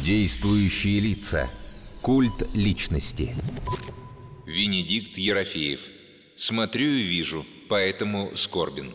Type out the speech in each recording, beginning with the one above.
Действующие лица. Культ личности. Венедикт Ерофеев. Смотрю и вижу, поэтому скорбен.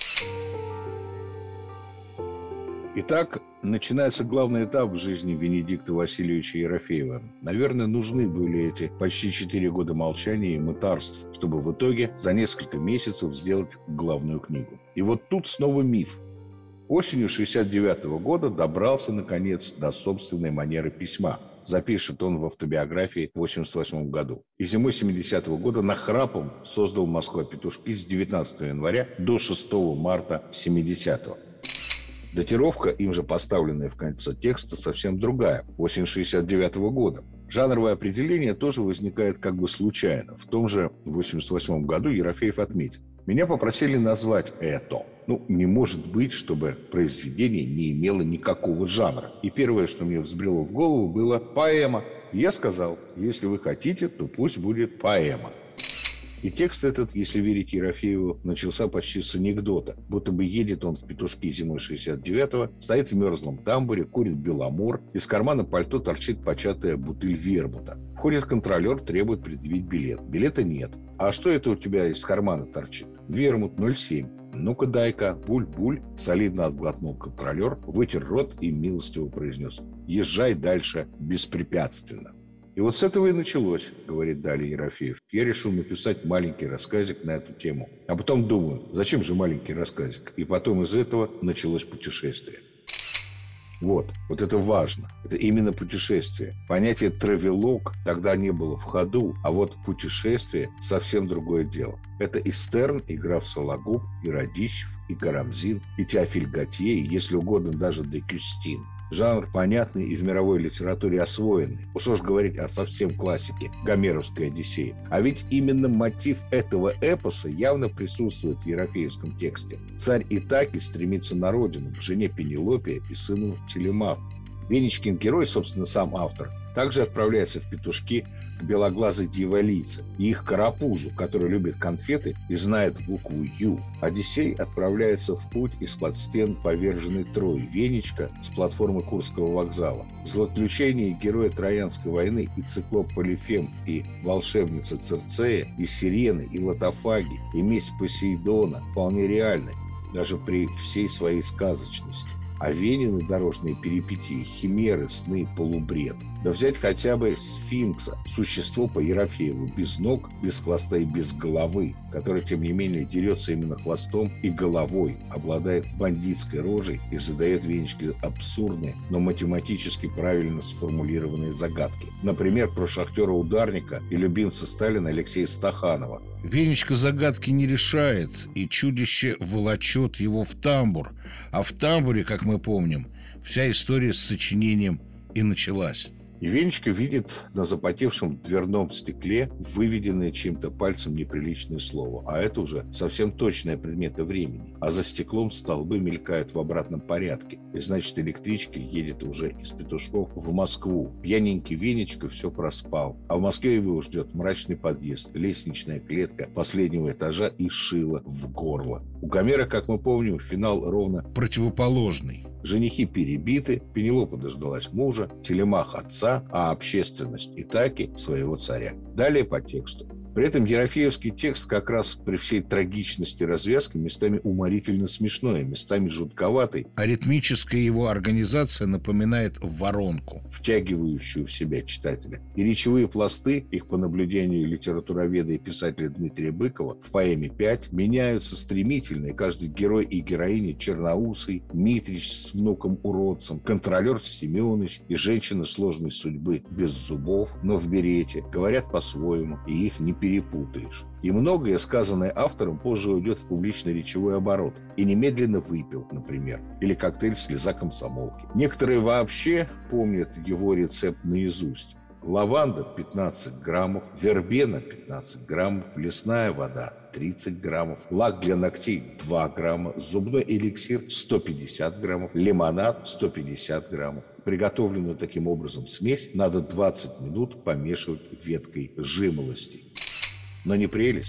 Итак, начинается главный этап в жизни Венедикта Васильевича Ерофеева. Наверное, нужны были эти почти 4 года молчания и мытарств, чтобы в итоге за несколько месяцев сделать главную книгу. И вот тут снова миф. Осенью 1969 года добрался, наконец, до собственной манеры письма. Запишет он в автобиографии в 1988 году. И зимой 70-го года нахрапом создал «Москва петушки» с 19 января до 6 марта 70-го. Датировка, им же поставленная в конце текста, совсем другая. Осень 1969 года. Жанровое определение тоже возникает как бы случайно. В том же 1988 году Ерофеев отметил: «Меня попросили назвать это. Не может быть, чтобы произведение не имело никакого жанра. И первое, что мне взбрело в голову, было поэма. И я сказал: если вы хотите, то пусть будет поэма». И текст этот, если верить Ерофееву, начался почти с анекдота. Будто бы едет он в петушки зимой 69-го, стоит в мерзлом тамбуре, курит беломор, из кармана пальто торчит початая бутыль вермута. Входит контролер, требует предъявить билет. Билета нет. «А что это у тебя из кармана торчит?» «Вермут 0,7». «Ну-ка дай-ка, буль-буль», солидно отглотнул контролер, вытер рот и милостиво произнес: «Езжай дальше беспрепятственно». И вот с этого и началось, говорит далее Ерофеев. Я решил написать маленький рассказик на эту тему. А потом думаю, зачем же маленький рассказик? И потом из этого началось путешествие. Вот это важно. Это именно путешествие. Понятие «травелог» тогда не было в ходу, а вот путешествие – совсем другое дело. Это и Стерн, и граф Сологуб, и Радищев, и Карамзин, и Теофиль Готье, и, если угодно, даже де Кюстин. Жанр понятный и в мировой литературе освоенный. Уж говорить о совсем классике Гомеровской «Одиссеи». А ведь именно мотив этого эпоса явно присутствует в ерофеевском тексте. Царь Итаки стремится на родину, к жене Пенелопе и сыну Телемаху. Венечкин герой, собственно, сам автор, также отправляется в петушки к белоглазой дьяволице и их карапузу, который любит конфеты и знает букву «Ю». Одиссей отправляется в путь из-под стен поверженной Трои, Венечка с платформы Курского вокзала. Злоключения героя Троянской войны и циклоп Полифем, и волшебница Цирцея, и сирены, и лотофаги, и месть Посейдона вполне реальны, даже при всей своей сказочности. А Венины дорожные перипетии, химеры, сны, полубред. Да взять хотя бы сфинкса, существо по Ерофееву, без ног, без хвоста и без головы, который, тем не менее, дерется именно хвостом и головой, обладает бандитской рожей и задает Венечке абсурдные, но математически правильно сформулированные загадки. Например, про шахтера-ударника и любимца Сталина Алексея Стаханова. Венечка загадки не решает, и чудище волочет его в тамбур. А в тамбуре, как мы помним, вся история с сочинением и началась. И Венечка видит на запотевшем дверном стекле выведенное чьим-то пальцем неприличное слово. А это уже совсем точные предметы времени. А за стеклом столбы мелькают в обратном порядке. И значит, электричка едет уже из Петушков в Москву. Пьяненький Венечка все проспал. А в Москве его ждет мрачный подъезд, лестничная клетка последнего этажа и шило в горло. У Гомера, как мы помним, финал ровно противоположный. Женихи перебиты, Пенелопа дождалась мужа, Телемах отца, а общественность Итаки своего царя. Далее по тексту. При этом ерофеевский текст как раз при всей трагичности развязки местами уморительно смешной, местами жутковатый. Аритмическая его организация напоминает воронку, втягивающую в себя читателя. И речевые пласты, их по наблюдению литературоведа и писателя Дмитрия Быкова, в поэме «5» меняются стремительно, и каждый герой и героиня черноусый, Митрич с внуком-уродцем, контролер Семенович и женщина сложной судьбы без зубов, но в берете, говорят по-своему, и их не перепутаешь. И многое, сказанное автором, позже уйдет в публичный речевой оборот. И немедленно выпил, например. Или коктейль «Слеза комсомолки». Некоторые вообще помнят его рецепт наизусть. Лаванда 15 граммов, вербена 15 граммов, лесная вода 30 граммов, лак для ногтей 2 грамма, зубной эликсир 150 граммов, лимонад 150 граммов. Приготовленную таким образом смесь надо 20 минут помешивать веткой жимолости. Но не прелесть.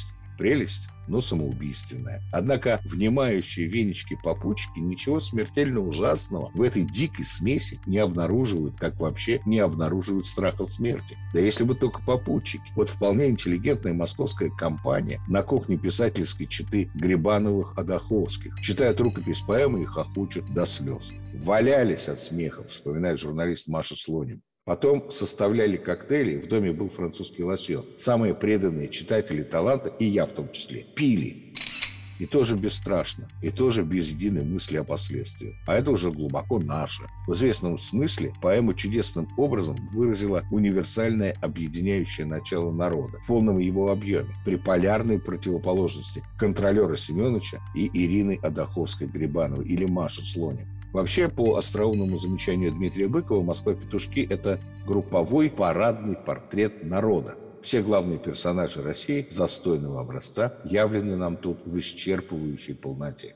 Прелесть, но самоубийственная. Однако внимающие венички-попутчики ничего смертельно ужасного в этой дикой смеси не обнаруживают, как вообще не обнаруживают страха смерти. Да если бы только попутчики. Вот вполне интеллигентная московская компания на кухне писательской четы Грибановых-Адаховских читают рукопись поэмы и хохочут до слез. Валялись от смеха, вспоминает журналист Маша Слоним. Потом составляли коктейли, в доме был французский лосьон. Самые преданные читатели таланта, и я в том числе, пили. И тоже бесстрашно, и тоже без единой мысли о последствиях. А это уже глубоко наше. В известном смысле поэма чудесным образом выразила универсальное объединяющее начало народа в полном его объеме, при полярной противоположности контролера Семеновича и Ирины Адаховской-Грибановой или Маши Слоним. Вообще, по остроумному замечанию Дмитрия Быкова, «Москва-петушки» — это групповой парадный портрет народа. Все главные персонажи России застойного образца явлены нам тут в исчерпывающей полноте.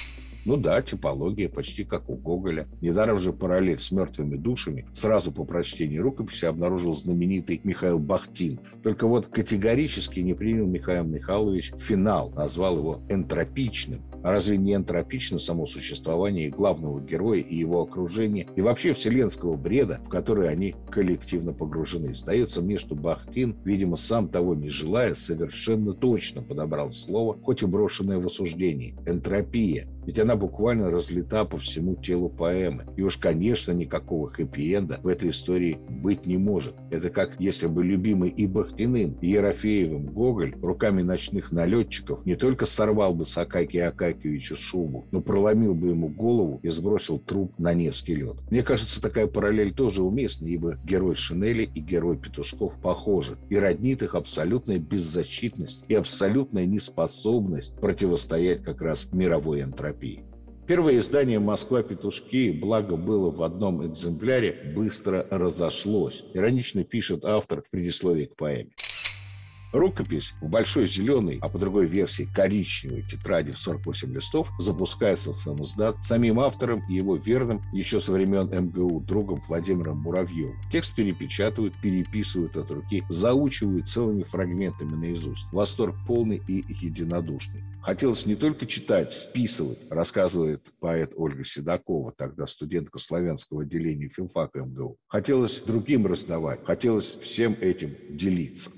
Ну да, типология почти как у Гоголя. Недаром же параллель с «Мертвыми душами» сразу по прочтении рукописи обнаружил знаменитый Михаил Бахтин. Только вот категорически не принял Михаил Михайлович финал, назвал его энтропичным. А разве не энтропично само существование главного героя и его окружения, и вообще вселенского бреда, в который они коллективно погружены? Сдается мне, что Бахтин, видимо, сам того не желая, совершенно точно подобрал слово, хоть и брошенное в осуждении – энтропия. Ведь она буквально разлита по всему телу поэмы. И уж, конечно, никакого хэппи-энда в этой истории быть не может. Это как если бы любимый и Бахтиным, и Ерофеевым Гоголь руками ночных налетчиков не только сорвал бы с Акакия Акакиевича шубу, но проломил бы ему голову и сбросил труп на Невский лед. Мне кажется, такая параллель тоже уместна, ибо герой Шинели и герой Петушков похожи. И роднит их абсолютная беззащитность и абсолютная неспособность противостоять как раз мировой энтропии. Первое издание «Москва-петушки», благо было в одном экземпляре, быстро разошлось. Иронично пишет автор в предисловии к поэме. Рукопись в большой зеленой, а по другой версии коричневой тетради в 48 листов запускается в самоздат самим автором и его верным еще со времен МГУ другом Владимиром Муравьевым. Текст перепечатывают, переписывают от руки, заучивают целыми фрагментами наизусть. Восторг полный и единодушный. Хотелось не только читать, списывать, рассказывает поэт Ольга Седокова, тогда студентка славянского отделения филфака МГУ. Хотелось другим раздавать, хотелось всем этим делиться.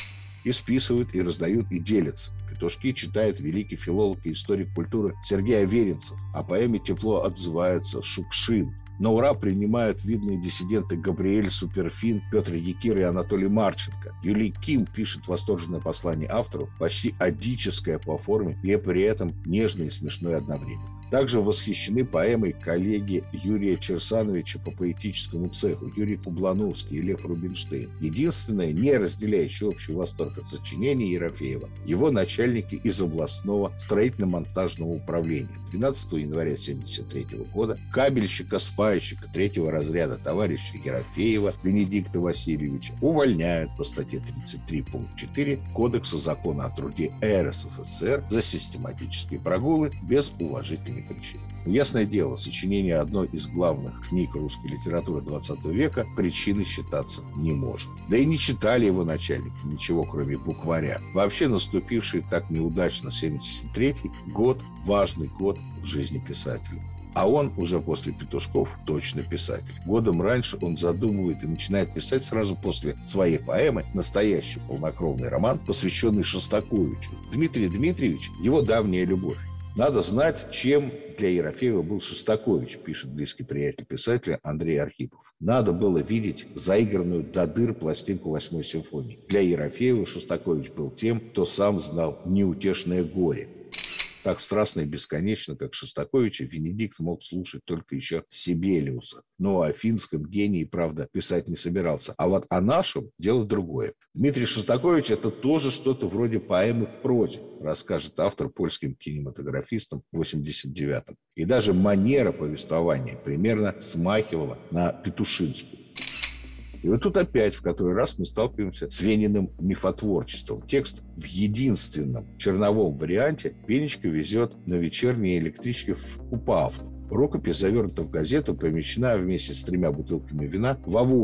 И списывают, и раздают, и делятся. «Петушки» читает великий филолог и историк культуры Сергей Аверинцев. О поэме тепло отзывается Шукшин. На ура принимают видные диссиденты Габриэль Суперфин, Петр Якир и Анатолий Марченко. Юлий Ким пишет восторженное послание автору, почти одическое по форме и при этом нежное и смешное одновременно. Также восхищены поэмой коллеги Юрия Черсановича по поэтическому цеху, Юрий Кублановский и Лев Рубинштейн. Единственное, не разделяющее общий восторг от сочинения Ерофеева, его начальники из областного строительно-монтажного управления. 12 января 1973 года кабельщика-спайщика 3-го разряда товарища Ерофеева Венедикта Васильевича увольняют по статье 33 пункт 4 Кодекса закона о труде РСФСР за систематические прогулы без уважительной причин. Ясное дело, сочинение одной из главных книг русской литературы XX века причиной считаться не может. Да и не читали его начальники ничего, кроме букваря. Вообще наступивший так неудачно 73-й год, важный год в жизни писателя. А он уже после «Петушков» точно писатель. Годом раньше он задумывает и начинает писать сразу после своей поэмы настоящий полнокровный роман, посвященный Шостаковичу. Дмитрий Дмитриевич – его давняя любовь. Надо знать, чем для Ерофеева был Шостакович, пишет близкий приятель писателя Андрей Архипов. Надо было видеть заигранную до дыр пластинку 8-й симфонии. Для Ерофеева Шостакович был тем, кто сам знал неутешное горе. Так страстно и бесконечно, как Шостаковича, Венедикт мог слушать только еще Сибелиуса. Но о финском гении, правда, писать не собирался. А вот о нашем дело другое. Дмитрий Шостакович – это тоже что-то вроде поэмы в прозе, расскажет автор польским кинематографистам в 89-м. И даже манера повествования примерно смахивала на петушинскую. И вот тут опять в который раз мы сталкиваемся с Вениным мифотворчеством. Текст в единственном черновом варианте Венечка везет на вечерней электричке в Купавну. Рукопись завернута в газету, помещена вместе с 3 бутылками вина в авоську.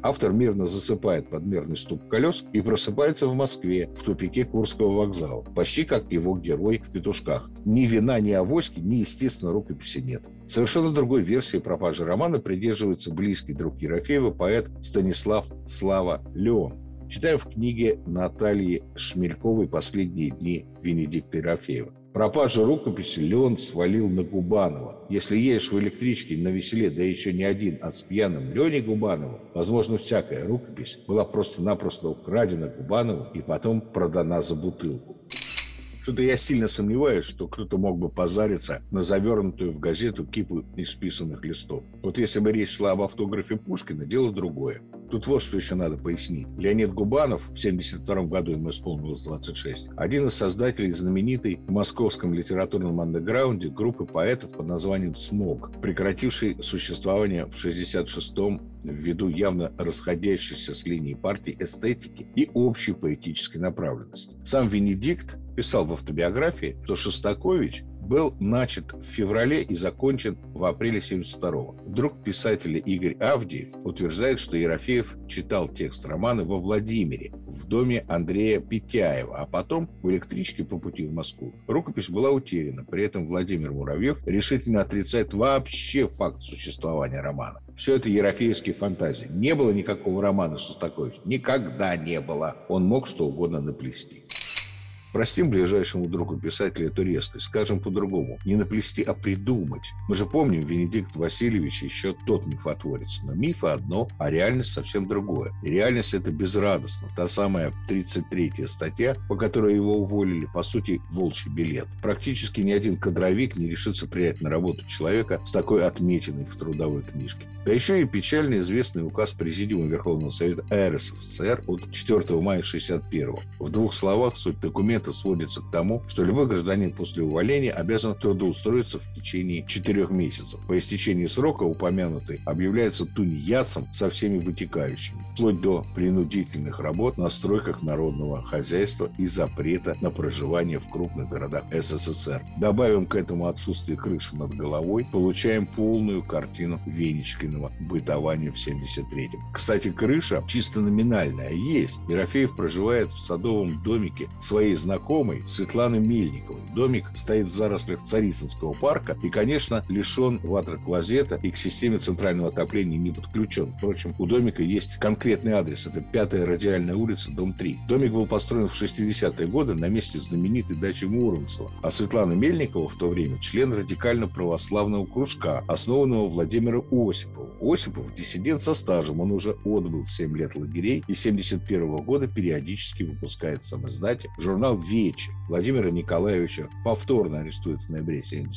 Автор мирно засыпает под мерный стук колес и просыпается в Москве, в тупике Курского вокзала, почти как его герой в «Петушках». Ни вина, ни авоськи, ни, естественно, рукописи нет. Совершенно другой версии пропажи романа придерживается близкий друг Ерофеева, поэт Станислав «Слава» Леон. Читаем в книге Натальи Шмельковой «Последние дни Венедикта Ерофеева». Пропажу рукописи Леон свалил на Губанова. Если едешь в электричке навеселе, да еще не один, а с пьяным Леней Губановым, возможно, всякая рукопись была просто-напросто украдена Губановым и потом продана за бутылку. Что-то я сильно сомневаюсь, что кто-то мог бы позариться на завернутую в газету кипу исписанных листов. Вот если бы речь шла об автографе Пушкина, дело другое. Тут вот что еще надо пояснить. Леонид Губанов, в 1972 году ему исполнилось 26, один из создателей знаменитой в московском литературном андеграунде группы поэтов под названием «Смог», прекратившей существование в 1966-м ввиду явно расходящейся с линией партии эстетики и общей поэтической направленности. Сам Венедикт писал в автобиографии, что Шостакович был начат в феврале и закончен в апреле 1972-го. Друг писателя Игорь Авдеев утверждает, что Ерофеев читал текст романа во Владимире, в доме Андрея Петяева, а потом в электричке по пути в Москву. Рукопись была утеряна. При этом Владимир Муравьев решительно отрицает вообще факт существования романа. Все это ерофеевские фантазии. Не было никакого романа Шостаковича. Никогда не было. Он мог что угодно наплести. Простим ближайшему другу писателя эту резкость. Скажем по-другому. Не наплести, а придумать. Мы же помним, Венедикт Васильевич еще тот мифотворец. Но мифы одно, а реальность совсем другое. И реальность это безрадостно. Та самая 33-я статья, по которой его уволили, по сути, волчий билет. Практически ни один кадровик не решится принять на работу человека с такой отметиной в трудовой книжке. Да еще и печально известный указ Президиума Верховного Совета РСФСР от 4 мая 1961. В двух словах суть документа сводится к тому, что любой гражданин после увольнения обязан трудоустроиться в течение 4 месяцев. По истечении срока упомянутый объявляется тунеядцем со всеми вытекающими, вплоть до принудительных работ на стройках народного хозяйства и запрета на проживание в крупных городах СССР. Добавим к этому отсутствие крыши над головой, получаем полную картину Венечкиного бытования в 1973-м. Кстати, крыша чисто номинальная есть. Ерофеев проживает в садовом домике своей знакомой Светланы Мельниковой. Домик стоит в зарослях Царицынского парка и, конечно, лишен ватер-клозета и к системе центрального отопления не подключен. Впрочем, у домика есть конкретный адрес. Это 5-я Радиальная улица, дом 3. Домик был построен в 60-е годы на месте знаменитой дачи Муромцева. А Светлана Мельникова в то время член радикально-православного кружка, основанного Владимиром Осиповым. Осипов – диссидент со стажем. Он уже отбыл 7 лет лагерей и с 1971 года периодически выпускает в самоиздате журнал «Вече». Владимира Николаевича повторно арестуют в ноябре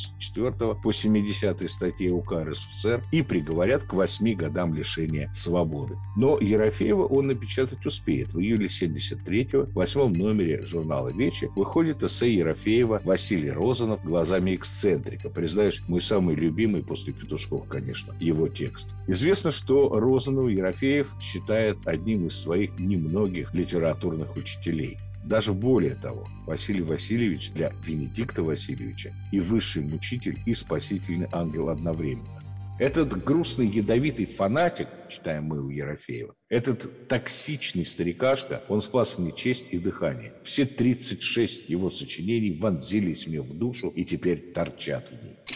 1974 по 70-й статье УК РСФСР и приговорят к 8 годам лишения свободы. Но Ерофеева он напечатать успеет. В июле 1973-го в 8-м номере журнала «Вече» выходит эссе Ерофеева «Василий Розанов. Глазами эксцентрика». Признаюсь, мой самый любимый после «Петушков», конечно, его текст. Известно, что Розанова Ерофеев считает одним из своих немногих литературных учителей. Даже более того, Василий Васильевич для Венедикта Васильевича и высший мучитель, и спасительный ангел одновременно. Этот грустный, ядовитый фанатик, читаем мы у Ерофеева, этот токсичный старикашка, он спас мне честь и дыхание. Все 36 его сочинений вонзились мне в душу и теперь торчат в ней.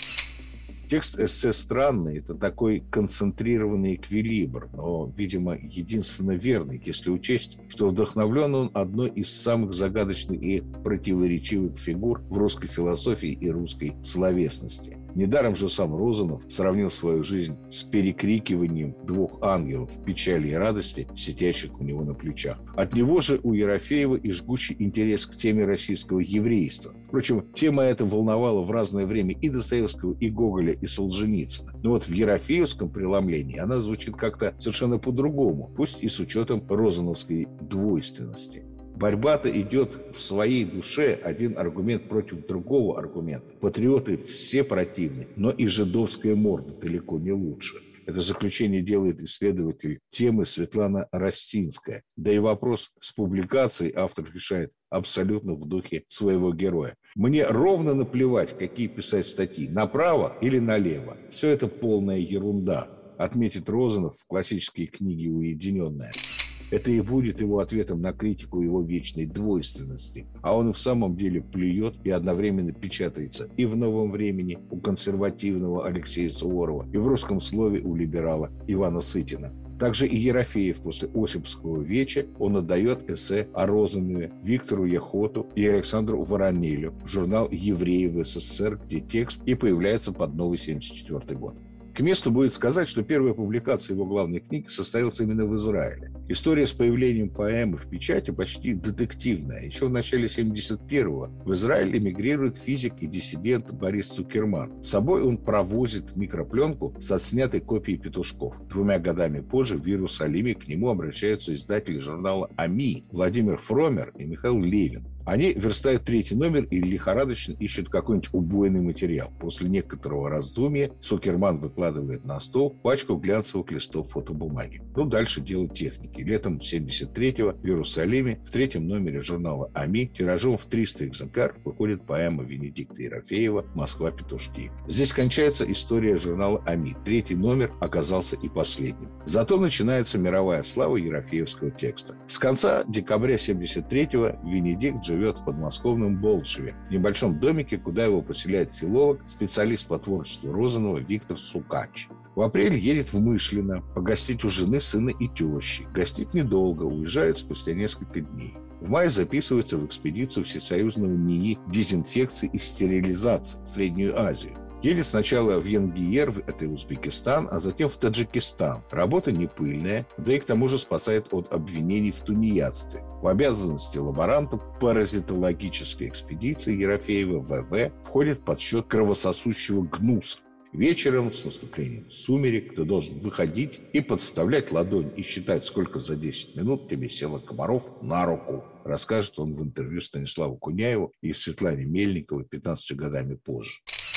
Текст эссе странный, это такой концентрированный эквилибр, но, видимо, единственно верный, если учесть, что вдохновлен он одной из самых загадочных и противоречивых фигур в русской философии и русской словесности. Недаром же сам Розанов сравнил свою жизнь с перекрикиванием двух ангелов печали и радости, сидящих у него на плечах. От него же у Ерофеева и жгучий интерес к теме российского еврейства. Впрочем, тема эта волновала в разное время и Достоевского, и Гоголя, и Солженицына. Но вот в ерофеевском преломлении она звучит как-то совершенно по-другому, пусть и с учетом розановской двойственности. Борьба-то идет в своей душе один аргумент против другого аргумента. Патриоты все противны, но и жидовская морда далеко не лучше. Это заключение делает исследователь темы Светлана Ростинская. Да и вопрос с публикацией автор решает абсолютно в духе своего героя. Мне ровно наплевать, какие писать статьи, направо или налево. Все это полная ерунда. отметит Розанов в классической книге «Уединенная». Это и будет его ответом на критику его вечной двойственности. А он и в самом деле плюет и одновременно печатается и в «Новом времени» у консервативного Алексея Суворова, и в «Русском слове» у либерала Ивана Сытина. Также и Ерофеев после Осипского веча он отдает эссе о Розанове Виктору Яхоту и Александру Воронелю в журнал «Евреи в СССР», где текст и появляется под новый 1974 год. К месту будет сказать, что первая публикация его главной книги состоялась именно в Израиле. История с появлением поэмы в печати почти детективная. Еще в начале 1971-го в Израиль эмигрирует физик и диссидент Борис Цукерман. С собой он провозит микропленку с отснятой копией петушков. 2 годами позже в Иерусалиме к нему обращаются издатели журнала «Ами» Владимир Фромер и Михаил Левин. Они верстают 3-й номер и лихорадочно ищут какой-нибудь убойный материал. После некоторого раздумья Цукерман выкладывает на стол пачку глянцевых листов фотобумаги. Дальше дело техники. Летом 1973-го в Иерусалиме в 3-м номере журнала «Ами» тиражом в 300 экземпляров выходит поэма Венедикта Ерофеева «Москва-петушки». Здесь кончается история журнала «Ами». 3-й номер оказался и последним. Зато начинается мировая слава ерофеевского текста. С конца декабря 1973-го Венедикт живет в подмосковном Болшеве, в небольшом домике, куда его поселяет филолог, специалист по творчеству Розанова Виктор Сукач. В апреле едет в Мышлино погостить у жены, сына и тещи. Гостит недолго, уезжает спустя несколько дней. В мае записывается в экспедицию Всесоюзного НИИ дезинфекции и стерилизации в Среднюю Азию. Едет сначала в Янгиер, это Узбекистан, а затем в Таджикистан. Работа не пыльная, да и к тому же спасает от обвинений в тунеядстве. В обязанности лаборанта паразитологической экспедиции Ерофеева ВВ входит подсчет кровососущего гнуса. Вечером с наступлением сумерек ты должен выходить и подставлять ладонь и считать, сколько за 10 минут тебе село комаров на руку, расскажет он в интервью Станиславу Куняеву и Светлане Мельниковой 15 годами позже.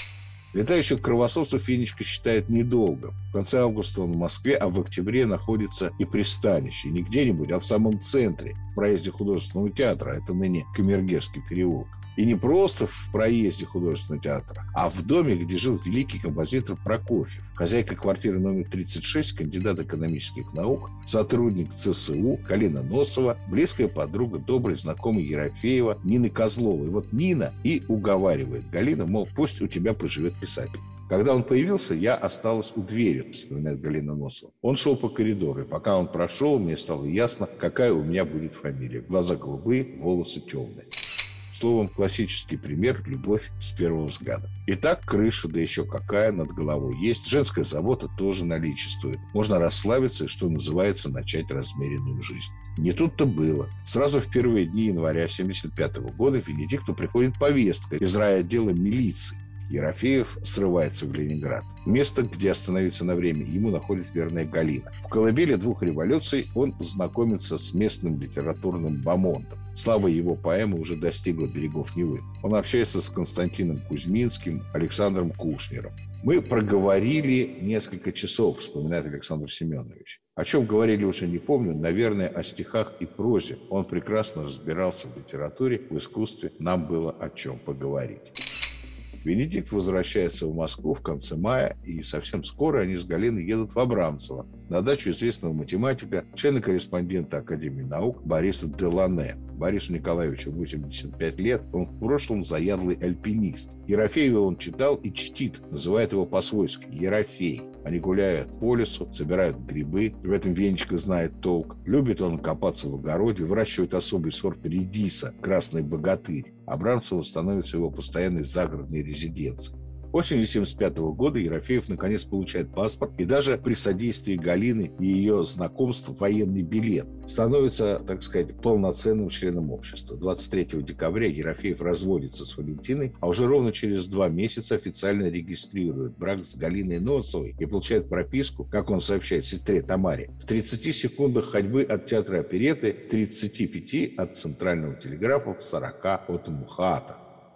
Летающих кровососов Фенечка считает недолго. В конце августа он в Москве, а в октябре находится и пристанище. Не где-нибудь, а в самом центре, в проезде художественного театра. Это ныне Камергерский переулок. И не просто в проезде художественного театра, а в доме, где жил великий композитор Прокофьев. Хозяйка квартиры номер 36, кандидат экономических наук, сотрудник ЦСУ Галина Носова, близкая подруга, добрый знакомый Ерофеева Нины Козловой. Вот Нина и уговаривает Галину, мол, пусть у тебя поживет писатель. Когда он появился, я осталась у двери, вспоминает Галина Носова. Он шел по коридору, и пока он прошел, мне стало ясно, какая у меня будет фамилия. Глаза голубые, волосы темные. Словом, классический пример – любовь с первого взгляда. Итак, крыша, да еще какая, над головой есть. Женская забота тоже наличествует. Можно расслабиться и, что называется, начать размеренную жизнь. Не тут-то было. Сразу в первые дни января 1975 года Венедикту приходит повестка из райотдела милиции. Ерофеев срывается в Ленинград. Место, где остановиться на время, ему находит верная Галина. В колыбели 2 революций он знакомится с местным литературным бомондом. Слава его поэмы уже достигла берегов Невы. Он общается с Константином Кузьминским, Александром Кушнером. «Мы проговорили несколько часов», вспоминает Александр Семенович. О чем говорили, уже не помню, наверное, о стихах и прозе. Он прекрасно разбирался в литературе, в искусстве. Нам было о чем поговорить. Венедикт возвращается в Москву в конце мая, и совсем скоро они с Галиной едут в Абрамцево на дачу известного математика, члена-корреспондента Академии наук Бориса Делане. Борису Николаевичу 85 лет, он в прошлом заядлый альпинист. Ерофеева он читал и чтит, называет его по-свойски Ерофей. Они гуляют по лесу, собирают грибы, в этом Венечка знает толк. Любит он копаться в огороде, выращивает особый сорт редиса «Красный богатырь». Абрамцево становится его постоянной загородной резиденцией. Осенью 1975 года Ерофеев наконец получает паспорт и даже при содействии Галины и ее знакомств военный билет. Становится, так сказать, полноценным членом общества. 23 декабря Ерофеев разводится с Валентиной, а уже ровно через 2 месяца официально регистрирует брак с Галиной Носовой и получает прописку, как он сообщает сестре Тамаре, в 30 секундах ходьбы от театра оперетты, в 35 от центрального телеграфа, в 40 от МХАТа.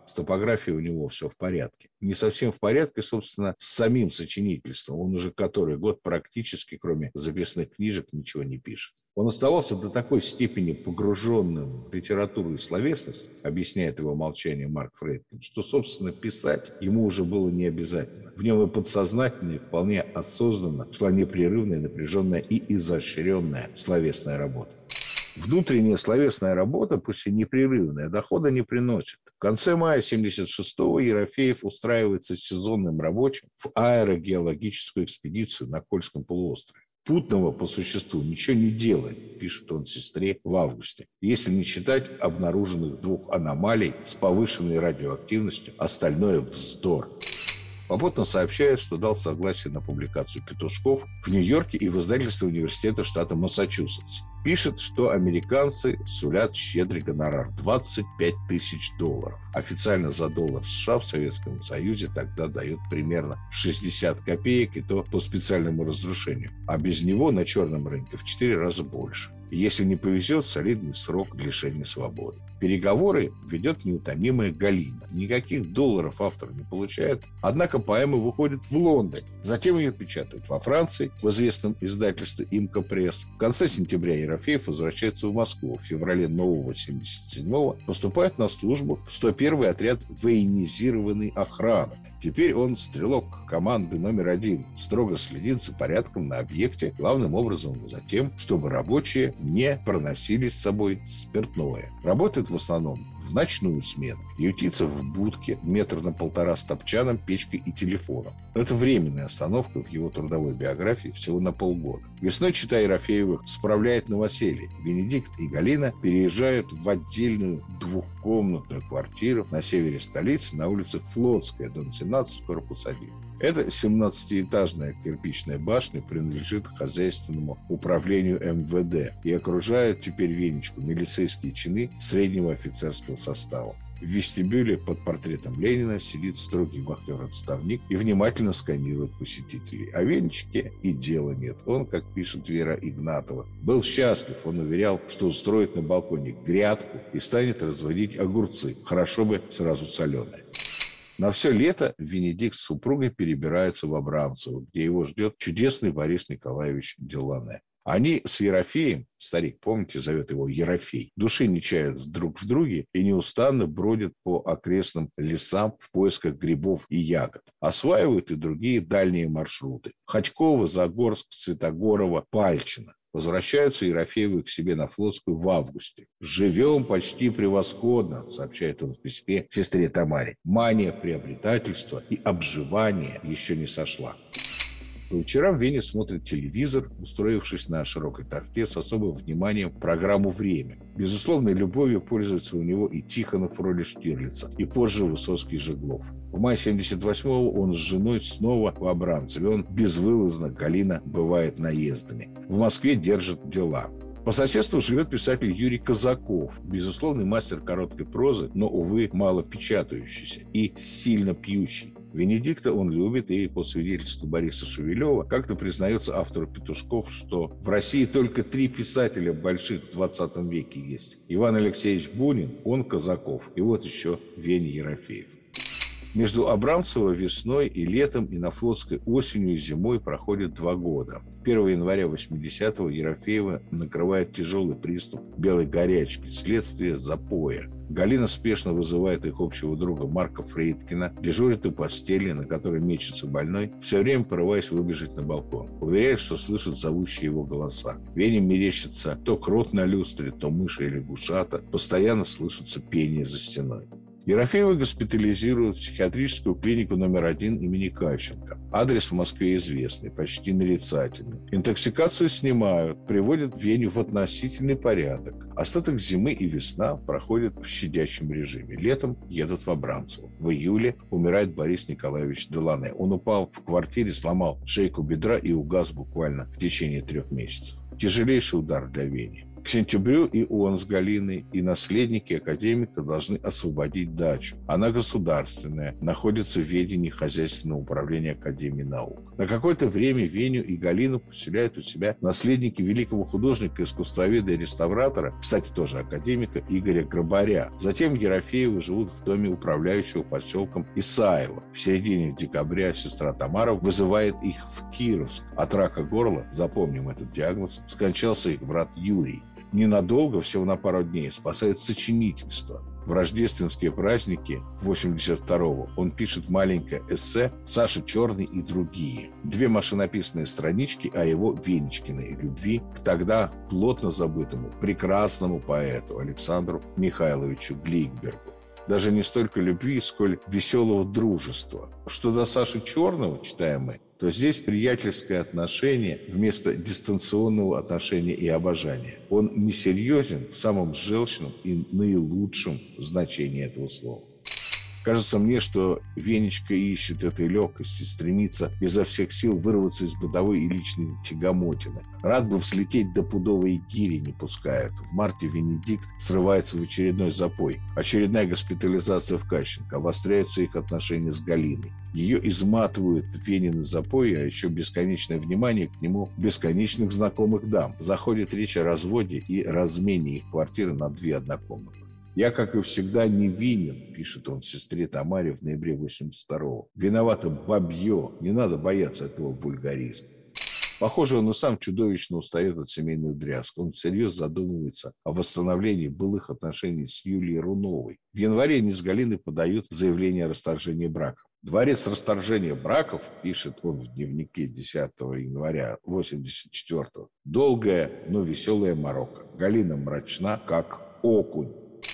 с топографией у него все в порядке. Не совсем в порядке, собственно, с самим сочинительством. Он уже который год практически, кроме записных книжек, ничего не пишет. Он оставался до такой степени погруженным в литературу и словесность, объясняет его молчание Марк Фрейдкин, что, собственно, писать ему уже было не обязательно. В нем и подсознательно, и вполне осознанно шла непрерывная, напряженная и изощренная словесная работа. Внутренняя словесная работа, пусть и непрерывная, дохода не приносит. В конце мая 1976-го Ерофеев устраивается сезонным рабочим в аэрогеологическую экспедицию на Кольском полуострове. Путного по существу ничего не делает, пишет он сестре в августе, если не считать обнаруженных 2 аномалий с повышенной радиоактивностью, остальное вздор. Попутно сообщает, что дал согласие на публикацию «Петушков» в Нью-Йорке и в издательстве университета штата Массачусетс. Пишет, что американцы сулят щедрый гонорар – $25 тысяч. Официально за $1 США в Советском Союзе тогда дают примерно 60 копеек, и то по специальному разрушению. А без него на черном рынке в 4 раза больше. Если не повезет, солидный срок лишения свободы. Переговоры ведет неутомимая Галина. Никаких долларов автор не получает, однако поэма выходит в Лондоне. Затем ее печатают во Франции, в известном издательстве «Имка Пресс». В конце сентября Ерофеев возвращается в Москву. В феврале нового 77-го поступает на службу в 101-й отряд военизированной охраны. Теперь он стрелок команды номер 1, строго следит за порядком на объекте, главным образом за тем, чтобы рабочие не проносили с собой спиртное. Работает в основном в ночную смену, ютится в будке 1,5 метра с топчаном, печкой и телефоном. Но это временная остановка в его трудовой биографии всего на полгода. Весной чета Ерофеевых справляет новоселье. Венедикт и Галина переезжают в отдельную 2-комнатную квартиру на севере столицы на улице Флотская, дом 17, корпус 1. Эта 17-этажная кирпичная башня принадлежит хозяйственному управлению МВД и окружает теперь Венечку милицейские чины среднего офицерского состава. В вестибюле под портретом Ленина сидит строгий вахтер-отставник и внимательно сканирует посетителей. О Венечке и дела нет. Он, как пишет Вера Игнатова, был счастлив. Он уверял, что устроит на балконе грядку и станет разводить огурцы. Хорошо бы сразу соленые. На все лето Венедикт с супругой перебирается в Абрамцево, где его ждет чудесный Борис Николаевич Делане. Они с Ерофеем, старик, помните, зовет его Ерофей, души не чают друг в друге и неустанно бродят по окрестным лесам в поисках грибов и ягод. Осваивают и другие дальние маршруты. Хотьково, Загорск, Святогорово, Пальчино. Возвращаются Ерофеевы к себе на Флотскую в августе. «Живем почти превосходно», сообщает он в письме сестре Тамаре. «Мания приобретательства и обживания еще не сошла». По вечерам в Вене смотрит телевизор, устроившись на широкой тахте с особым вниманием программу «Время». Безусловной любовью пользуется у него и Тихонов в роли Штирлица, и позже Высоцкий, Жеглов. В мае 78-го он с женой снова в Абрамцеве. Он безвылазно, Галина бывает наездами. В Москве держит дела. По соседству живет писатель Юрий Казаков, безусловный мастер короткой прозы, но, увы, мало печатающийся и сильно пьющий. Венедикта он любит, и по свидетельству Бориса Шевелева как-то признается автору «Петушков», что в России только 3 писателя больших в 20 веке есть. Иван Алексеевич Бунин, он Казаков, и вот еще Веня Ерофеев. Между Абрамцево весной и летом и на Флотской осенью и зимой проходит 2 года. 1 января 80-го Ерофеева накрывает тяжелый приступ белой горячки, следствие запоя. Галина спешно вызывает их общего друга Марка Фрейдкина, дежурит у постели, на которой мечется больной, все время порываясь выбежать на балкон. Уверяет, что слышит зовущие его голоса. Вене мерещится то крот на люстре, то мыши или гусата. Постоянно слышится пение за стеной. Ерофеева госпитализируют в психиатрическую клинику номер 1 имени Кащенко. Адрес в Москве известный, почти нарицательный. Интоксикацию снимают, приводят Веню в относительный порядок. Остаток зимы и весна проходят в щадящем режиме. Летом едут в Абрамцево. В июле умирает Борис Николаевич Делане. Он упал в квартире, сломал шейку бедра и угас буквально в течение 3 месяцев. Тяжелейший удар для Вени. К сентябрю и он с Галиной, и наследники академика должны освободить дачу. Она государственная, находится в ведении хозяйственного управления Академии наук. На какое-то время Веню и Галину поселяют у себя наследники великого художника, искусствоведа и реставратора, кстати, тоже академика, Игоря Грабаря. Затем Ерофеевы живут в доме управляющего поселком Исаева. В середине декабря сестра Тамара вызывает их в Кировск. От рака горла, запомним этот диагноз, скончался их брат Юрий. Ненадолго, всего на пару дней, спасает сочинительство. В рождественские праздники 82-го он пишет маленькое эссе «Саша Черный и другие». 2 машинописные странички о его Венечкиной любви к тогда плотно забытому, прекрасному поэту Александру Михайловичу Гликбергу. Даже не столько любви, сколь веселого дружества. Что до Саши Черного, читаем мы, то здесь приятельское отношение вместо дистанционного отношения и обожания. Он несерьезен в самом желчном и наилучшем значении этого слова. Кажется мне, что Венечка ищет этой легкости, стремится изо всех сил вырваться из бытовой и личной тягомотины. Рад бы взлететь до пудовой гири, не пускают. В марте Венедикт срывается в очередной запой. Очередная госпитализация в Кащенко. Обостряются их отношения с Галиной. Ее изматывают Венины запои, а еще бесконечное внимание к нему бесконечных знакомых дам. Заходит речь о разводе и размене их квартиры на 2 однокомнатных. «Я, как и всегда, невинен», — пишет он сестре Тамаре в ноябре 82-го. «Виновато бабье, не надо бояться этого вульгаризма». Похоже, он и сам чудовищно устает от семейных дрязг. Он всерьез задумывается о восстановлении былых отношений с Юлией Руновой. В январе они с Галиной подают заявление о расторжении браков. «Дворец расторжения браков», пишет он в дневнике 10 января 84-го, «долгая, но веселая морока. Галина мрачна, как окунь».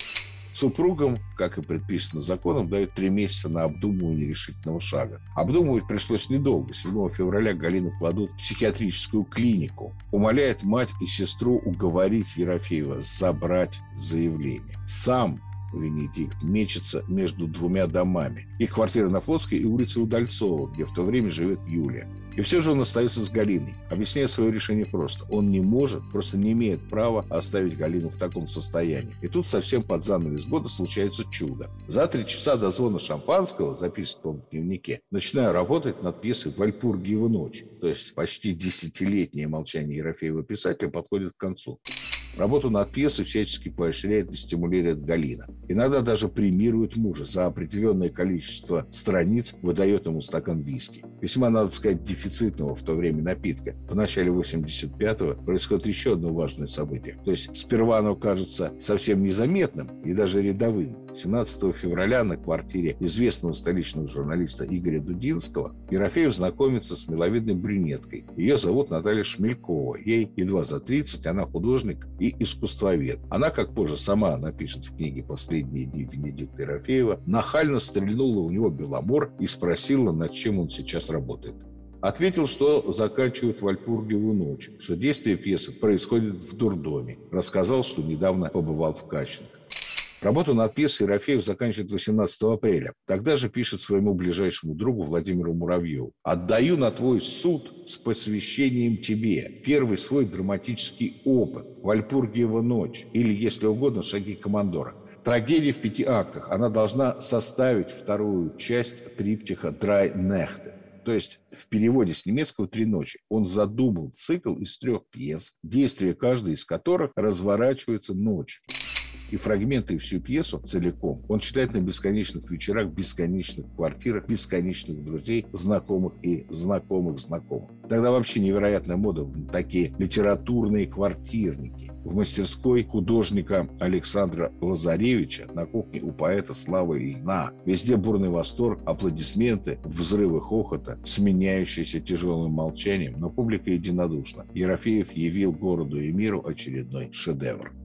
Супругам, как и предписано законом, дают 3 месяца на обдумывание решительного шага. Обдумывать пришлось недолго. 7 февраля Галину кладут в психиатрическую клинику. Умоляет мать и сестру уговорить Ерофеева забрать заявление. Сам Венедикт мечется между 2 домами. Их квартира на Флотской и улице Удальцова, где в то время живет Юлия. И все же он остается с Галиной. Объясняет свое решение просто. Он не может, просто не имеет права оставить Галину в таком состоянии. И тут совсем под занавес года случается чудо. За 3 часа до звона шампанского, записывает он в дневнике, начинаю работать над пьесой «Вальпургиева ночь». То есть почти 10-летнее молчание Ерофеева писателя подходит к концу. Работу над пьесой всячески поощряет и стимулирует Галина. Иногда даже премирует мужа. За определенное количество страниц выдает ему стакан виски. Весьма, надо сказать, дефицитного в то время напитка. В начале 85-го происходит еще одно важное событие. То есть сперва оно кажется совсем незаметным и даже рядовым. 17 февраля на квартире известного столичного журналиста Игоря Дудинского Ерофеев знакомится с миловидной брюнеткой. Ее зовут Наталья Шмелькова. Ей едва за 30, она художник и искусствовед. Она, как позже сама напишет в книге «Последние дни Венедикта Ерофеева», нахально стрельнула у него Беломор и спросила, над чем он сейчас работает. Ответил, что заканчивает «Вальпургиеву ночь», что действие пьесы происходит в дурдоме. Рассказал, что недавно побывал в Кащенко. Работу над пьесой Ерофеев заканчивает 18 апреля. Тогда же пишет своему ближайшему другу Владимиру Муравьеву: «Отдаю на твой суд с посвящением тебе первый свой драматический опыт «Вальпургиева ночь» или, если угодно, «Шаги командора». Трагедия в 5 актах. Она должна составить 2-ю часть триптиха «Драй Нехте». То есть в переводе с немецкого «Три ночи». Он задумал цикл из 3 пьес, действие каждой из которых разворачивается ночью. И фрагменты, и всю пьесу целиком он читает на бесконечных вечерах, бесконечных квартирах, бесконечных друзей, знакомых и знакомых знакомых. Тогда вообще невероятная мода на такие литературные квартирники. В мастерской художника Александра Лазаревича, на кухне у поэта Славы Ильина. Везде бурный восторг, аплодисменты, взрывы хохота, сменяющиеся тяжелым молчанием, но публика единодушна. Ерофеев явил городу и миру очередной шедевр.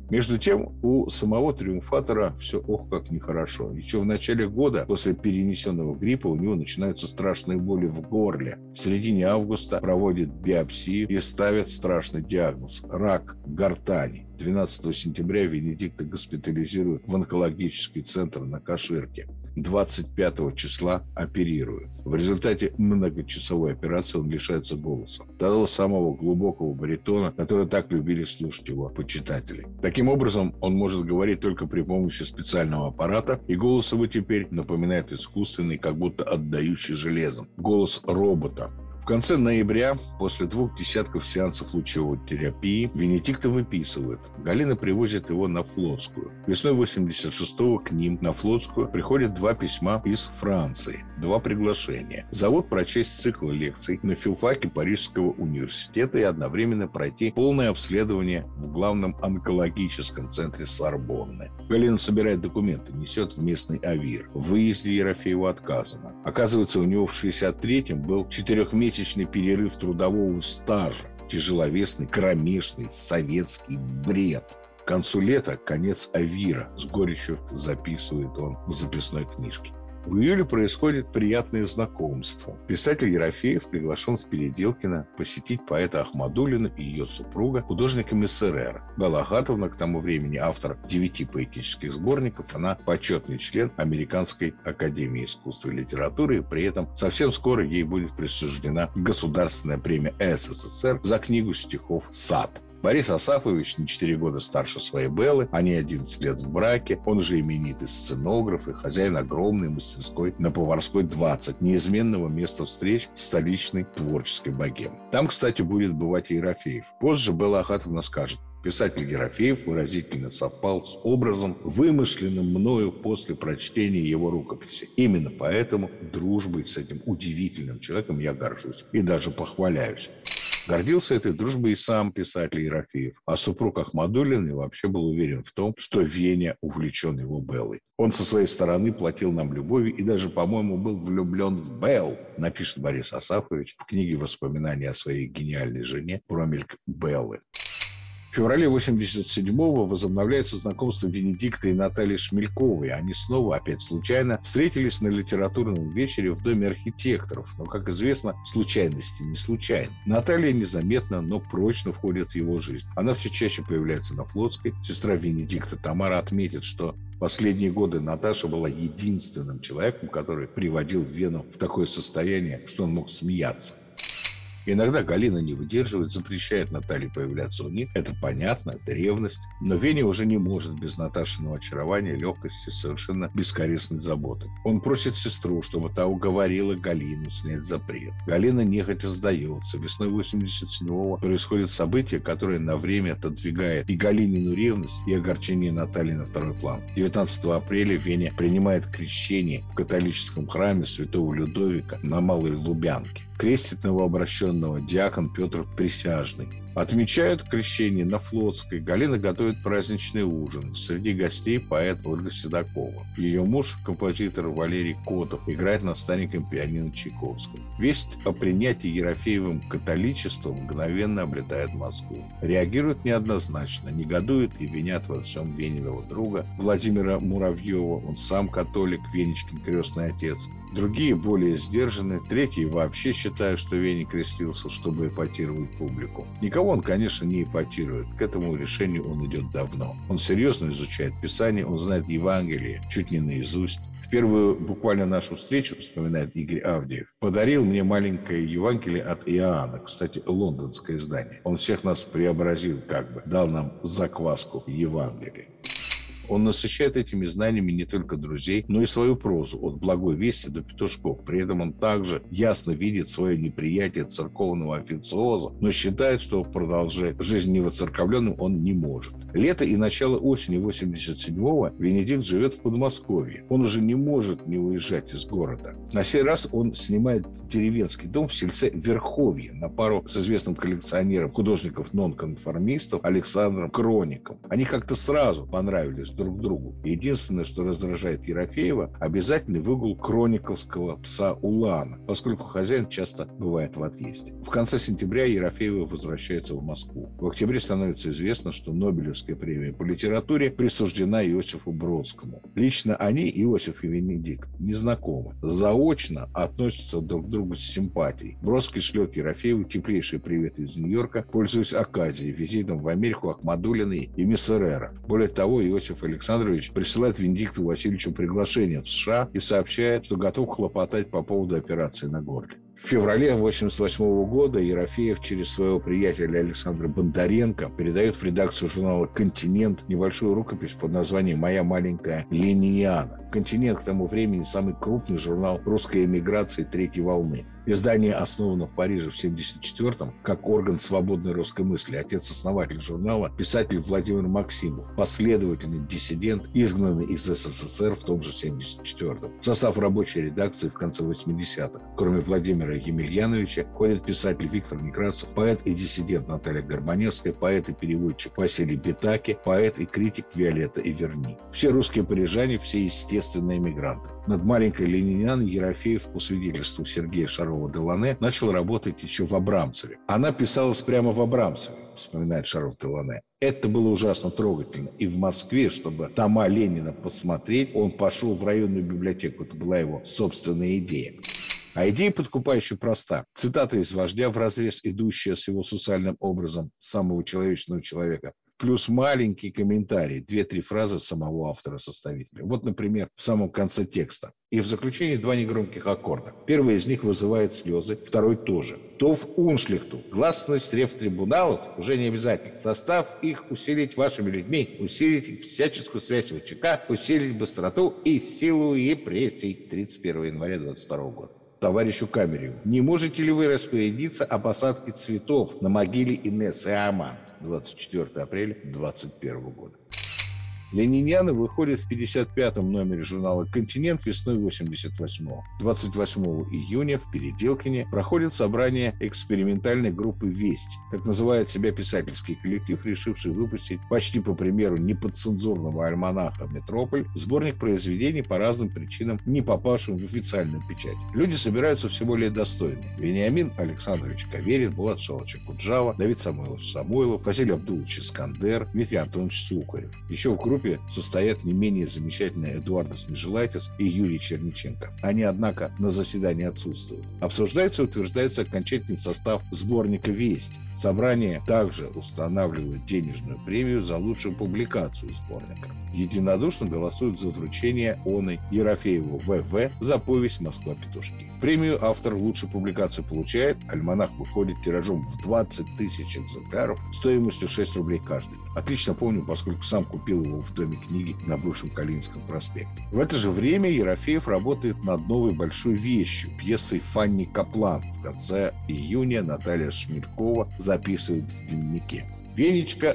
Между тем, у самого триумфатора все ох как нехорошо. Еще в начале года, после перенесенного гриппа, у него начинаются страшные боли в горле. В середине августа проводит биопсию и ставят страшный диагноз – рак гортани. 12 сентября Венедикта госпитализируют в онкологический центр на Каширке. 25 числа оперируют. В результате многочасовой операции он лишается голоса. Того самого глубокого баритона, который так любили слушать его почитатели. Таким образом, он может говорить только при помощи специального аппарата, и голос его теперь напоминает искусственный, как будто отдающий железом. Голос робота. В конце ноября, после 2 десятков сеансов лучевой терапии, Венедикта выписывают. Галина привозит его на Флотскую. Весной 86-го к ним на Флотскую приходят 2 письма из Франции, 2 приглашения. Зовут прочесть цикл лекций на филфаке Парижского университета и одновременно пройти полное обследование в главном онкологическом центре Сорбонны. Галина собирает документы, несет в местный АВИР. В выезде Ерофееву отказано. Оказывается, у него в 63-м был 4-месячный перерыв трудового стажа. Тяжеловесный, кромешный, советский бред. К концу лета конец АВИРа. С горечью записывает он в записной книжке. В июле происходит приятное знакомство. Писатель Ерофеев приглашен в Переделкино посетить поэта Ахмадуллину и ее супруга, художника Мессерера. Белла Ахатовна, к тому времени автор 9 поэтических сборников, она почетный член Американской академии искусства и литературы, и при этом совсем скоро ей будет присуждена Государственная премия СССР за книгу стихов «Сад». Борис Асафович на 4 года старше своей Беллы, они 11 лет в браке, он же именитый сценограф и хозяин огромной мастерской на Поварской 20, неизменного места встреч столичной творческой богемы. Там, кстати, будет бывать и Ерофеев. Позже Белла Ахатовна скажет: писатель Ерофеев выразительно совпал с образом, вымышленным мною после прочтения его рукописи. Именно поэтому дружбой с этим удивительным человеком я горжусь и даже похваляюсь. Гордился этой дружбой и сам писатель Ерофеев, а супруг Ахмадуллиной вообще был уверен в том, что Веня увлечен его Беллой. Он со своей стороны платил нам любовью и даже, по-моему, был влюблен в Беллу, напишет Борис Асафович в книге «Воспоминания о своей гениальной жене. Промельк Беллы». В феврале 87-го возобновляется знакомство Венедикта и Натальи Шмельковой. Они снова, опять случайно, встретились на литературном вечере в Доме архитекторов. Но, как известно, случайности не случайны. Наталья незаметно, но прочно входит в его жизнь. Она все чаще появляется на Флотской. Сестра Венедикта Тамара отметит, что в последние годы Наташа была единственным человеком, который приводил Вену в такое состояние, что он мог смеяться. Иногда Галина не выдерживает, запрещает Наталье появляться у них. Это понятно, это ревность. Но Веня уже не может без Наташиного очарования, легкости, совершенно бескорыстной заботы. Он просит сестру, чтобы та уговорила Галину снять запрет. Галина нехотя сдается. Весной 87-го происходит событие, которое на время отодвигает и Галинину ревность, и огорчение Натальи на второй план. 19 апреля Веня принимает крещение в католическом храме святого Людовика на Малой Лубянке. Крестит новообращенного диакон Петр Присяжный. Отмечают крещение на Флотской. Галина готовит праздничный ужин. Среди гостей поэт Ольга Седокова. Ее муж, композитор Валерий Котов, играет на стареньком пианино Чайковского. Весть о принятии Ерофеевым католичества мгновенно облетает Москву. Реагируют неоднозначно, негодуют и винят во всем Вениного друга Владимира Муравьева. Он сам католик, Венечкин крестный отец. Другие более сдержаны. Третьи вообще считают, что Веня крестился, чтобы эпатировать публику. Никого он, конечно, не эпатирует. К этому решению он идет давно. Он серьезно изучает Писание, он знает Евангелие чуть не наизусть. В первую буквально нашу встречу, вспоминает Игорь Авдеев, подарил мне маленькое Евангелие от Иоанна, кстати, лондонское издание. Он всех нас преобразил дал нам закваску Евангелия. Он насыщает этими знаниями не только друзей, но и свою прозу от «Благой вести» до «Петушков». При этом он также ясно видит свое неприятие церковного официоза, но считает, что продолжать жизнь невоцерковленным он не может. Лето и начало осени 87-го Венедикт живет в Подмосковье. Он уже не может не уезжать из города. На сей раз он снимает деревенский дом в сельце Верховье на пару с известным коллекционером художников-нонконформистов Александром Кроником. Они как-то сразу понравились друг другу. Единственное, что раздражает Ерофеева, обязательный выгул крониковского пса Улана, поскольку хозяин часто бывает в отъезде. В конце сентября Ерофеева возвращается в Москву. В октябре становится известно, что Нобелевский Нобелевская премия по литературе присуждена Иосифу Бродскому. Лично они, Иосиф и Венедикт, не знакомы. Заочно относятся друг к другу с симпатией. Бродский шлет Ерофееву теплейший привет из Нью-Йорка, пользуясь оказией, визитом в Америку Ахмадуллиной и Миссерера. Более того, Иосиф Александрович присылает Венедикту Васильевичу приглашение в США и сообщает, что готов хлопотать по поводу операции на горле. В феврале 1988 года Ерофеев через своего приятеля Александра Бондаренко передает в редакцию журнала «Континент» небольшую рукопись под названием «Моя маленькая Лениниана». «Континент» к тому времени самый крупный журнал русской эмиграции третьей волны. Издание основано в Париже в 1974-м как орган свободной русской мысли. Отец-основатель журнала – писатель Владимир Максимов, последовательный диссидент, изгнанный из СССР в том же 1974-м. В состав рабочей редакции в конце 80-х, кроме Владимира Емельяновича, входят писатель Виктор Некрасов, поэт и диссидент Наталья Горбаневская, поэт и переводчик Василий Битаки, поэт и критик Виолетта Иверни. Все русские парижане, все естественные эмигранты. Над маленькой Ленинианой Ерофеев, по свидетельству Сергея Шарова-Делане, начал работать еще в Абрамцеве. Она писалась прямо в Абрамцеве, вспоминает Шаров-Делане. Это было ужасно трогательно. И в Москве, чтобы тома Ленина посмотреть, он пошел в районную библиотеку. Это была его собственная идея. А идея подкупающая проста. Цитата из «Вождя», вразрез идущая с его социальным образом самого человечного человека, плюс маленький комментарий, 2-3 фразы самого автора-составителя. Вот, например, в самом конце текста. И в заключении 2 негромких аккорда. Первый из них вызывает слезы, второй тоже. «Тов уншлихту». Гласность рефтрибуналов уже не обязательно. Состав их усилить вашими людьми, усилить всяческую связь ВЧК, усилить быстроту и силу репрессий. 31 января 22 года. Товарищу Камереву. Не можете ли вы распорядиться о посадке цветов на могиле Инессы Аман? 24 апреля 2021 года. Лениниана выходит в 55-м номере журнала «Континент» весной 88-го. 28 июня в Переделкине проходит собрание экспериментальной группы «Весть». Так называет себя писательский коллектив, решивший выпустить, почти по примеру неподцензурного альманаха «Метрополь», сборник произведений по разным причинам, не попавшим в официальную печать. Люди собираются все более достойные. Вениамин Александрович Каверин, Булат Шалович Акуджава, Давид Самойлович Самойлов, Василий Абдулович Искандер, Дмитрий Антонович Сухарев. Еще в группе состоят не менее замечательные Эдуардо Смежелайтис и Юрий Черниченко. Они, однако, на заседании отсутствуют. Обсуждается и утверждается окончательный состав сборника «Весть». Собрание также устанавливает денежную премию за лучшую публикацию сборника. Единодушно голосуют за вручение оной Ерофееву В.В. за повесть «Москва-петушки». Премию автор лучшей публикации получает. Альманах выходит тиражом в 20 тысяч экземпляров стоимостью 6 рублей каждый. Отлично помню, поскольку сам купил его в Доме книги на бывшем Калининском проспекте. В это же время Ерофеев работает над новой большой вещью, пьесой Фанни Каплан. В конце июня Наталья Шмелькова записывает в дневнике. Венечка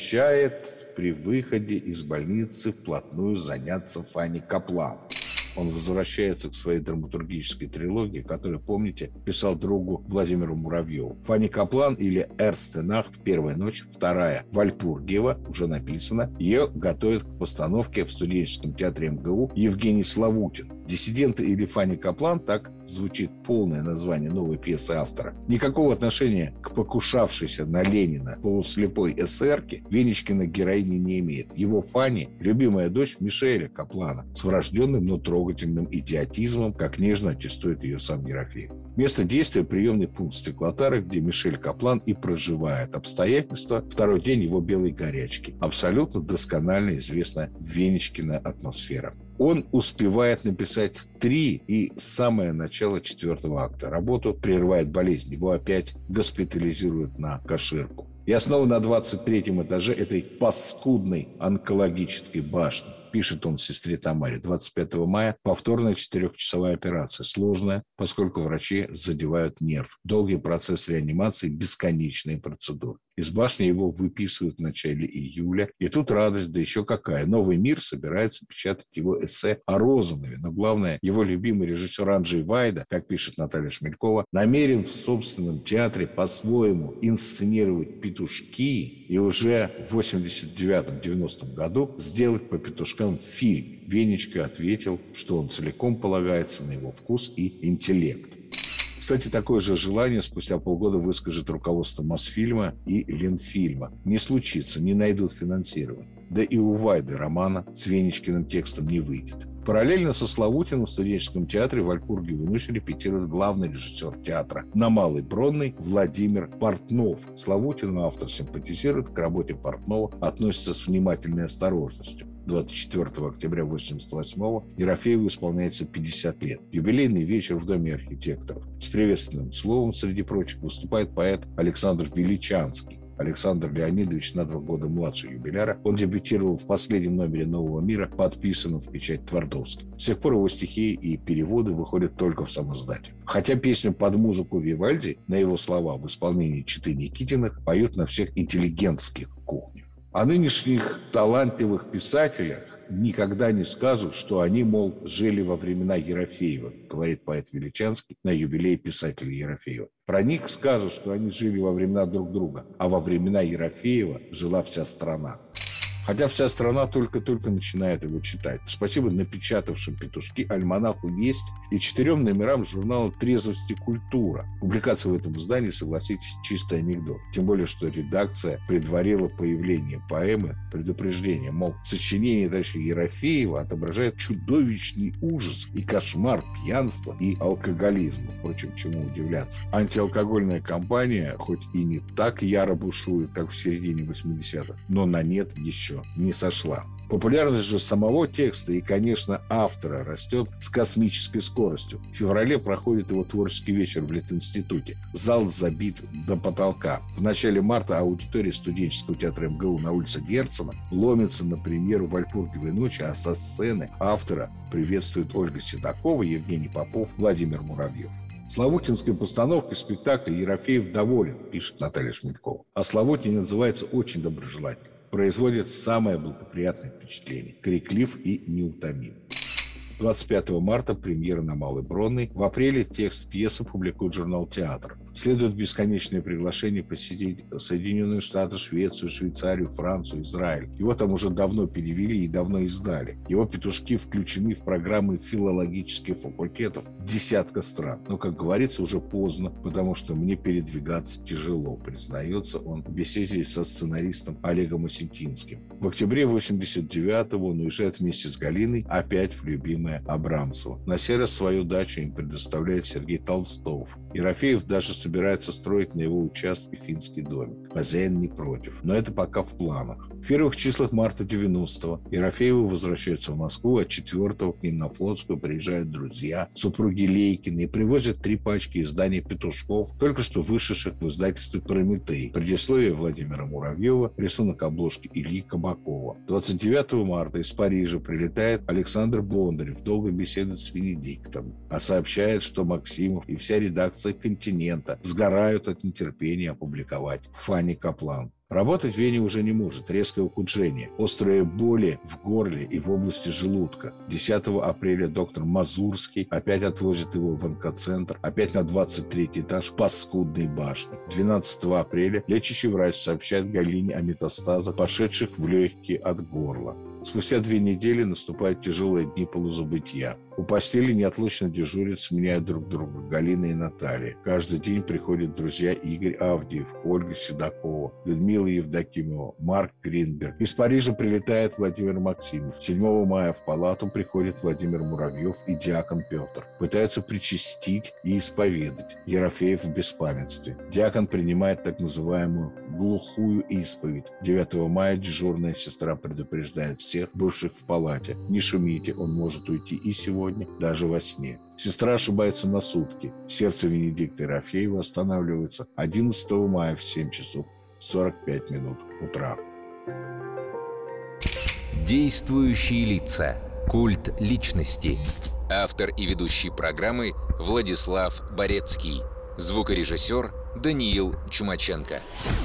обещает при выходе из больницы вплотную заняться Фанни Каплан. Он возвращается к своей драматургической трилогии, которую, помните, писал другу Владимиру Муравьеву. Фанни Каплан или «Эрсте Нахт», «Первая ночь», вторая Вальпургиева уже написана. Ее готовят к постановке в студенческом театре МГУ Евгений Славутин. «Диссиденты» или «Фанни Каплан» — так звучит полное название новой пьесы автора. Никакого отношения к покушавшейся на Ленина полуслепой эсерке Венечкина героиня не имеет. Его Фанни – любимая дочь Мишеля Каплана с врожденным, но трогательным идиотизмом, как нежно аттестует ее сам Ерофеев. Место действия – приемный пункт Стеклотары, где Мишель Каплан и проживает. Обстоятельства – второй день его белой горячки. Абсолютно досконально известна Венечкина атмосфера. Он успевает написать 3 и самое начало 4-го акта. Работу прерывает болезнь. Его опять госпитализируют на Каширку. И снова на 23-м этаже этой паскудной онкологической башни. Пишет он сестре Тамаре. 25 мая повторная 4-часовая операция. Сложная, поскольку врачи задевают нерв. Долгий процесс реанимации, бесконечные процедуры. Из башни его выписывают в начале июля. И тут радость, да еще какая. «Новый мир» собирается печатать его эссе о Розанове. Но главное, его любимый режиссер Анджей Вайда, как пишет Наталья Шмелькова, намерен в собственном театре по-своему инсценировать «Петушки» и уже в 89-90 году сделать по «Петушкам» фильм. Венечка ответил, что он целиком полагается на его вкус и интеллект. Кстати, такое же желание спустя полгода выскажет руководство Мосфильма и Ленфильма. Не случится, не найдут финансирование. Да и у Вайды романа с Венечкиным текстом не выйдет. Параллельно со Славутиным в студенческом театре Вальпургиевой ночи репетирует главный режиссер театра на Малой Бронной Владимир Портнов. Славутину автор симпатизирует, к работе Портнова относится с внимательной осторожностью. 24 октября 1988-го Ерофееву исполняется 50 лет. Юбилейный вечер в Доме архитекторов. С приветственным словом, среди прочих, выступает поэт Александр Величанский. Александр Леонидович на 2 года младше юбиляра. Он дебютировал в последнем номере «Нового мира», подписанном в печать Твардовским. С тех пор его стихи и переводы выходят только в самоиздате. Хотя песню под музыку Вивальди на его слова в исполнении Читы Никитиных поют на всех интеллигентских кухнях. О нынешних талантливых писателях никогда не скажут, что они, мол, жили во времена Ерофеева, говорит поэт Величанский на юбилее писателя Ерофеева. Про них скажут, что они жили во времена друг друга, а во времена Ерофеева жила вся страна. Хотя вся страна только-только начинает его читать. Спасибо напечатавшим «Петушки», альманаху «Весть» и 4 номерам журнала «Трезвость и культура». Публикация в этом издании, согласитесь, чистый анекдот. Тем более, что редакция предварила появление поэмы предупреждением, мол, сочинение товарища Ерофеева отображает чудовищный ужас и кошмар пьянства и алкоголизма. Впрочем, чему удивляться. Антиалкогольная кампания, хоть и не так яро бушует, как в середине 80-х, но на нет еще не сошла. Популярность же самого текста и, конечно, автора растет с космической скоростью. В феврале проходит его творческий вечер в Литинституте. Зал забит до потолка. В начале марта аудитория студенческого театра МГУ на улице Герцена ломится на премьеру «Вальпургиевой ночи», а со сцены автора приветствуют Ольга Седокова, Евгений Попов, Владимир Муравьев. Славутинской постановкой спектакля Ерофеев доволен, пишет Наталья Шмелькова. О Славутине отзывается очень доброжелательно. Производит самое благоприятное впечатление. Криклив и неутомим. 25 марта премьера на Малой Бронной. В апреле текст пьесы публикует журнал «Театр». Следует бесконечное приглашение посетить Соединенные Штаты, Швецию, Швейцарию, Францию, Израиль. Его там уже давно перевели и давно издали. Его «Петушки» включены в программы филологических факультетов десятка стран. Но, как говорится, уже поздно, потому что мне передвигаться тяжело, признается он в беседе со сценаристом Олегом Осетинским. В октябре 89-го он уезжает вместе с Галиной опять в любимое Абрамцево. На сей раз свою дачу им предоставляет Сергей Толстов. Ерофеев даже собирается строить на его участке финский домик. Хозяин не против. Но это пока в планах. В первых числах марта 90-го Ерофеевы возвращаются в Москву, а 4-го к ним на Флотскую приезжают друзья, супруги Лейкины, и привозят 3 пачки изданий «Петушков», только что вышедших в издательстве «Прометей». Предисловие Владимира Муравьева, рисунок обложки Ильи Кабакова. 29 марта из Парижа прилетает Александр Бондарев, долго беседует с Венедиктом, а сообщает, что Максимов и вся редакция «Континента» сгорают от нетерпения опубликовать Фанни Каплан. Работать Веня уже не может. Резкое ухудшение. Острые боли в горле и в области желудка. 10 апреля доктор Мазурский опять отвозит его в онкоцентр. Опять на 23-й этаж паскудной башни. 12 апреля лечащий врач сообщает Галине о метастазах, пошедших в легкие от горла. Спустя 2 недели наступают тяжелые дни полузабытия. У постели неотлучно дежурят, сменяя друг друга Галина и Наталья. Каждый день приходят друзья Игорь Авдеев, Ольга Седокова, Людмила Евдокимова, Марк Гринберг. Из Парижа прилетает Владимир Максимов. 7 мая в палату приходит Владимир Муравьев и диакон Петр. Пытаются причастить и исповедать. Ерофеев в беспамятстве. Диакон принимает так называемую глухую исповедь. 9 мая дежурная сестра предупреждает всех бывших в палате: не шумите, он может уйти и сегодня, даже во сне. Сестра ошибается на сутки. Сердце Венедикта Ерофеева останавливается 11 мая в 7 часов 45 минут утра. Действующие лица. Культ личности. Автор и ведущий программы Владислав Борецкий. Звукорежиссер Даниил Чумаченко.